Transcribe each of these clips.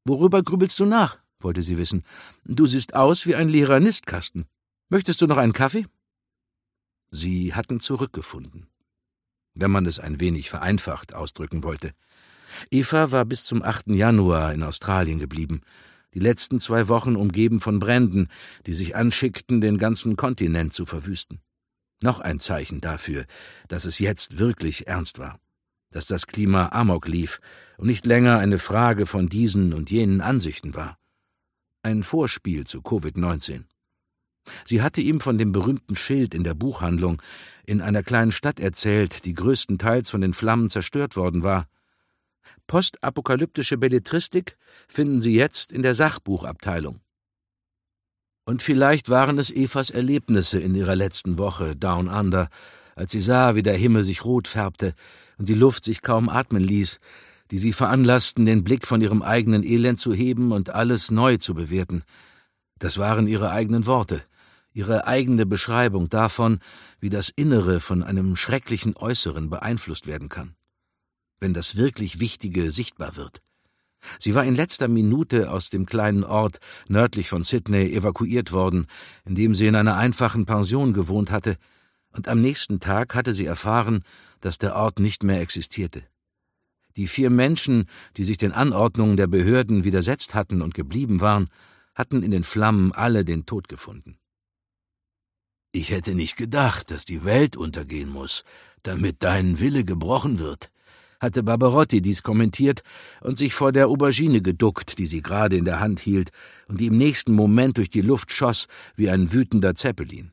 »Worüber grübelst du nach?« wollte sie wissen. »Du siehst aus wie ein leerer Nistkasten. Möchtest du noch einen Kaffee?« Sie hatten zurückgefunden, wenn man es ein wenig vereinfacht ausdrücken wollte. Eva war bis zum 8. Januar in Australien geblieben, die letzten 2 Wochen umgeben von Bränden, die sich anschickten, den ganzen Kontinent zu verwüsten. Noch ein Zeichen dafür, dass es jetzt wirklich ernst war, dass das Klima amok lief und nicht länger eine Frage von diesen und jenen Ansichten war. Ein Vorspiel zu Covid-19. Sie hatte ihm von dem berühmten Schild in der Buchhandlung in einer kleinen Stadt erzählt, die größtenteils von den Flammen zerstört worden war. Postapokalyptische Belletristik finden Sie jetzt in der Sachbuchabteilung. Und vielleicht waren es Evas Erlebnisse in ihrer letzten Woche Down Under, als sie sah, wie der Himmel sich rot färbte und die Luft sich kaum atmen ließ, die sie veranlassten, den Blick von ihrem eigenen Elend zu heben und alles neu zu bewerten. Das waren ihre eigenen Worte, ihre eigene Beschreibung davon, wie das Innere von einem schrecklichen Äußeren beeinflusst werden kann, wenn das wirklich Wichtige sichtbar wird. Sie war in letzter Minute aus dem kleinen Ort nördlich von Sydney evakuiert worden, in dem sie in einer einfachen Pension gewohnt hatte, und am nächsten Tag hatte sie erfahren, dass der Ort nicht mehr existierte. Die 4 Menschen, die sich den Anordnungen der Behörden widersetzt hatten und geblieben waren, hatten in den Flammen alle den Tod gefunden. »Ich hätte nicht gedacht, dass die Welt untergehen muss, damit dein Wille gebrochen wird«, hatte Barbarotti dies kommentiert und sich vor der Aubergine geduckt, die sie gerade in der Hand hielt und die im nächsten Moment durch die Luft schoss wie ein wütender Zeppelin.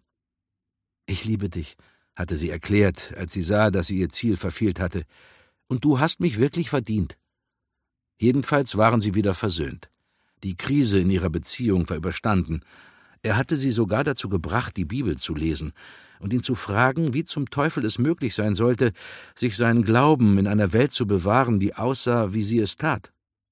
»Ich liebe dich«, hatte sie erklärt, als sie sah, dass sie ihr Ziel verfehlt hatte, »und du hast mich wirklich verdient.« Jedenfalls waren sie wieder versöhnt. Die Krise in ihrer Beziehung war überstanden. Er hatte sie sogar dazu gebracht, die Bibel zu lesen und ihn zu fragen, wie zum Teufel es möglich sein sollte, sich seinen Glauben in einer Welt zu bewahren, die aussah, wie sie es tat.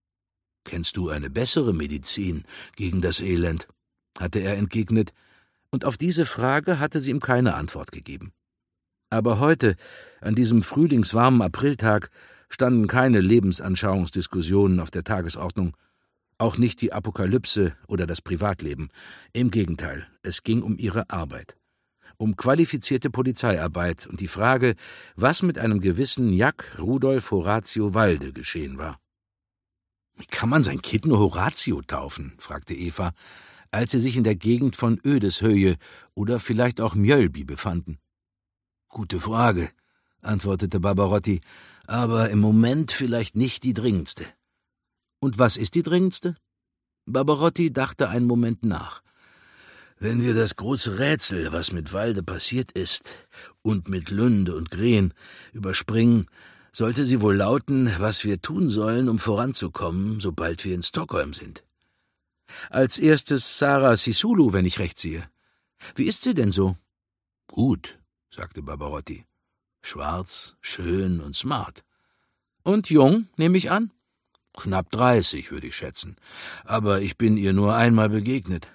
»Kennst du eine bessere Medizin gegen das Elend?« hatte er entgegnet, und auf diese Frage hatte sie ihm keine Antwort gegeben. Aber heute, an diesem frühlingswarmen Apriltag, standen keine Lebensanschauungsdiskussionen auf der Tagesordnung, auch nicht die Apokalypse oder das Privatleben. Im Gegenteil, es ging um ihre Arbeit, um qualifizierte Polizeiarbeit und die Frage, was mit einem gewissen Jack Rudolf Horatio Walde geschehen war. »Wie kann man sein Kind nur Horatio taufen?« fragte Eva, als sie sich in der Gegend von Ödeshöhe oder vielleicht auch Mjölby befanden. »Gute Frage«, antwortete Barbarotti, »aber im Moment vielleicht nicht die dringendste.« »Und was ist die dringendste?« Barbarotti dachte einen Moment nach. »Wenn wir das große Rätsel, was mit Walde passiert ist, und mit Lunde und Green, überspringen, sollte sie wohl lauten, was wir tun sollen, um voranzukommen, sobald wir in Stockholm sind.« »Als erstes Sarah Sisulu, wenn ich recht sehe. Wie ist sie denn so?« »Gut«, sagte Barbarotti. »Schwarz, schön und smart.« »Und jung, nehme ich an?« »Knapp 30, würde ich schätzen. Aber ich bin ihr nur einmal begegnet.«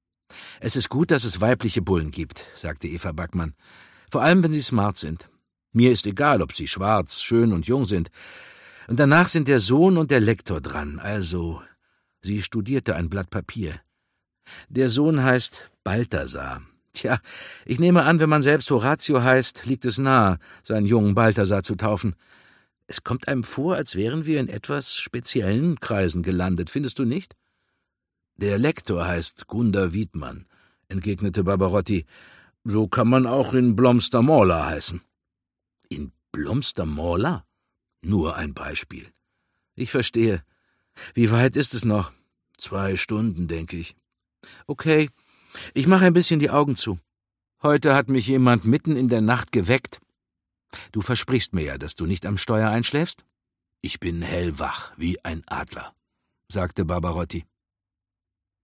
»Es ist gut, dass es weibliche Bullen gibt«, sagte Eva Backmann. »Vor allem, wenn sie smart sind. Mir ist egal, ob sie schwarz, schön und jung sind. Und danach sind der Sohn und der Lektor dran, also...« Sie studierte ein Blatt Papier. »Der Sohn heißt Balthasar. Tja, ich nehme an, wenn man selbst Horatio heißt, liegt es nahe, seinen jungen Balthasar zu taufen. Es kommt einem vor, als wären wir in etwas speziellen Kreisen gelandet, findest du nicht?« »Der Lektor heißt Gunda Wiedmann«, entgegnete Barbarotti. »So kann man auch in Blomstermåla heißen.« »In Blomstermåla? Nur ein Beispiel.« »Ich verstehe. Wie weit ist es noch?« 2 Stunden, denke ich.« »Okay, ich mache ein bisschen die Augen zu. Heute hat mich jemand mitten in der Nacht geweckt. Du versprichst mir ja, dass du nicht am Steuer einschläfst?« »Ich bin hellwach wie ein Adler«, sagte Barbarotti.